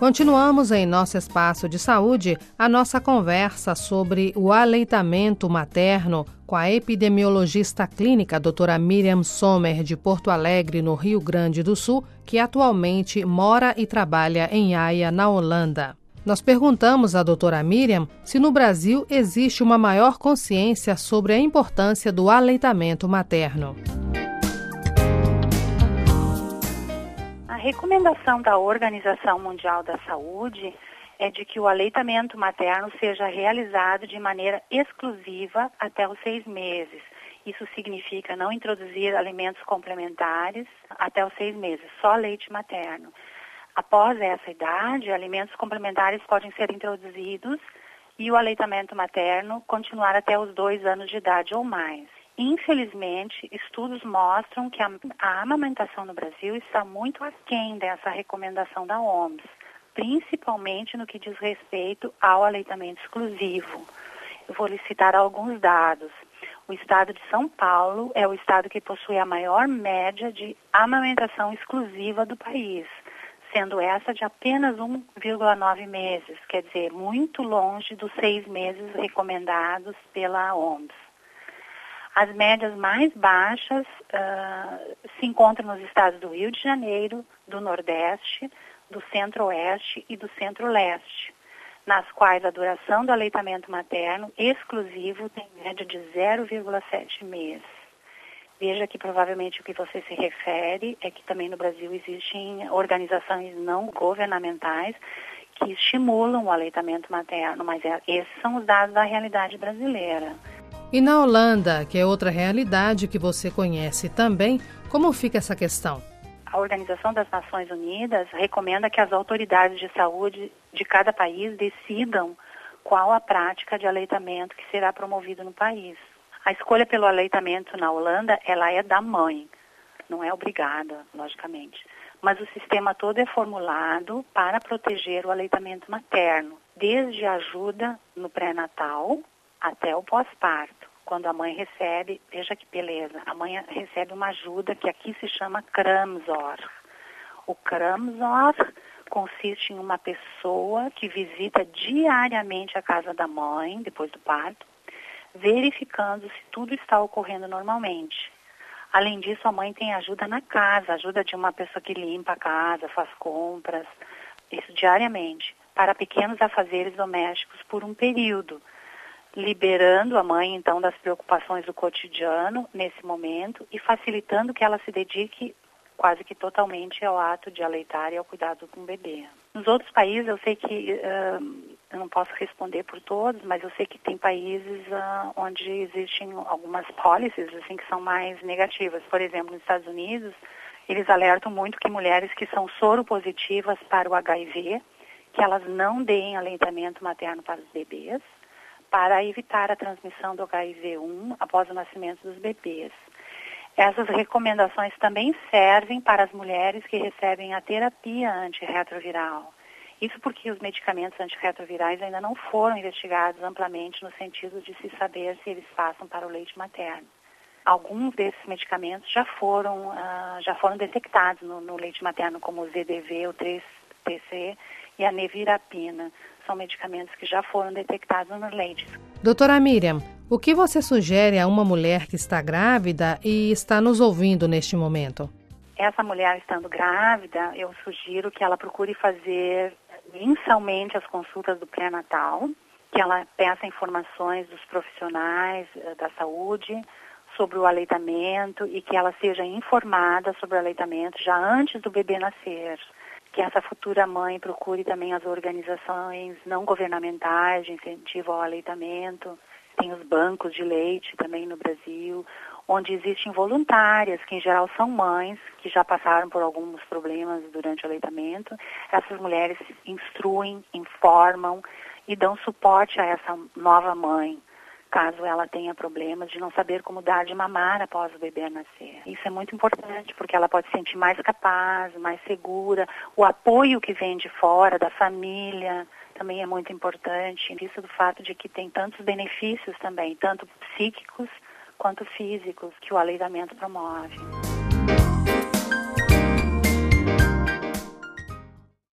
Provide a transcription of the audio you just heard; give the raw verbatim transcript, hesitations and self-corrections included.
Continuamos em nosso espaço de saúde a nossa conversa sobre o aleitamento materno com a epidemiologista clínica doutora Miriam Sommer, de Porto Alegre, no Rio Grande do Sul, que atualmente mora e trabalha em Haia, na Holanda. Nós perguntamos à doutora Miriam se no Brasil existe uma maior consciência sobre a importância do aleitamento materno. A recomendação da Organização Mundial da Saúde é de que o aleitamento materno seja realizado de maneira exclusiva até os seis meses. Isso significa não introduzir alimentos complementares até os seis meses, só leite materno. Após essa idade, alimentos complementares podem ser introduzidos e o aleitamento materno continuar até os dois anos de idade ou mais. Infelizmente, estudos mostram que a, a amamentação no Brasil está muito aquém dessa recomendação da O M S, principalmente no que diz respeito ao aleitamento exclusivo. Eu vou lhe citar alguns dados. O estado de São Paulo é o estado que possui a maior média de amamentação exclusiva do país, sendo essa de apenas um vírgula nove meses, quer dizer, muito longe dos seis meses recomendados pela O M S. As médias mais baixas uh, se encontram nos estados do Rio de Janeiro, do Nordeste, do Centro-Oeste e do Centro-Leste, nas quais a duração do aleitamento materno exclusivo tem média de zero vírgula sete meses. Veja que provavelmente o que você se refere é que também no Brasil existem organizações não governamentais que estimulam o aleitamento materno, mas é, esses são os dados da realidade brasileira. E na Holanda, que é outra realidade que você conhece também, como fica essa questão? A Organização das Nações Unidas recomenda que as autoridades de saúde de cada país decidam qual a prática de aleitamento que será promovido no país. A escolha pelo aleitamento na Holanda, ela é da mãe, não é obrigada, logicamente. Mas o sistema todo é formulado para proteger o aleitamento materno, desde a ajuda no pré-natal até o pós-parto. Quando a mãe recebe, veja que beleza, a mãe recebe uma ajuda que aqui se chama Kramzor. O Kramzor consiste em uma pessoa que visita diariamente a casa da mãe, depois do parto, verificando se tudo está ocorrendo normalmente. Além disso, a mãe tem ajuda na casa, ajuda de uma pessoa que limpa a casa, faz compras, isso diariamente, para pequenos afazeres domésticos por um período, liberando a mãe, então, das preocupações do cotidiano nesse momento e facilitando que ela se dedique quase que totalmente ao ato de aleitar e ao cuidado com o bebê. Nos outros países, eu sei que, uh, eu não posso responder por todos, mas eu sei que tem países uh, onde existem algumas policies assim, que são mais negativas. Por exemplo, nos Estados Unidos, eles alertam muito que mulheres que são soropositivas para o H I V, que elas não deem aleitamento materno para os bebês, para evitar a transmissão do H I V um após o nascimento dos bebês. Essas recomendações também servem para as mulheres que recebem a terapia antirretroviral. Isso porque os medicamentos antirretrovirais ainda não foram investigados amplamente no sentido de se saber se eles passam para o leite materno. Alguns desses medicamentos já foram, uh, já foram detectados no, no leite materno, como o Z D V, o três T C e a nevirapina. São medicamentos que já foram detectados no leite. Doutora Miriam, o que você sugere a uma mulher que está grávida e está nos ouvindo neste momento? Essa mulher estando grávida, eu sugiro que ela procure fazer mensalmente as consultas do pré-natal, que ela peça informações dos profissionais da saúde sobre o aleitamento e que ela seja informada sobre o aleitamento já antes do bebê nascer. Que essa futura mãe procure também as organizações não governamentais de incentivo ao aleitamento. Tem os bancos de leite também no Brasil, onde existem voluntárias, que em geral são mães, que já passaram por alguns problemas durante o aleitamento. Essas mulheres instruem, informam e dão suporte a essa nova mãe, caso ela tenha problemas de não saber como dar de mamar após o bebê nascer. Isso é muito importante, porque ela pode se sentir mais capaz, mais segura. O apoio que vem de fora, da família, também é muito importante, em vista do fato de que tem tantos benefícios também, tanto psíquicos quanto físicos, que o aleitamento promove.